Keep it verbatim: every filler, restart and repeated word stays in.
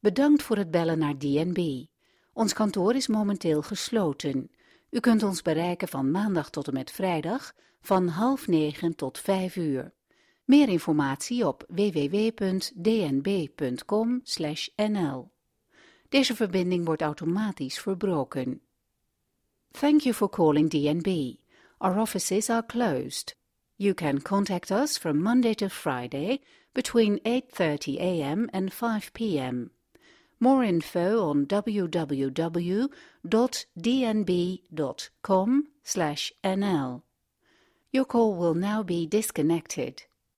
Bedankt voor het bellen naar D N B. Ons kantoor is momenteel gesloten. U kunt ons bereiken van maandag tot en met vrijdag van half negen tot vijf uur. Meer informatie op w w w punt d n b punt com slash n l. Deze verbinding wordt automatisch verbroken. Thank you for calling D N B. Our offices are closed. You can contact us from Monday to Friday between eight thirty a m and five p m More info on w w w dot d n b dot com slash n l. Your call will now be disconnected.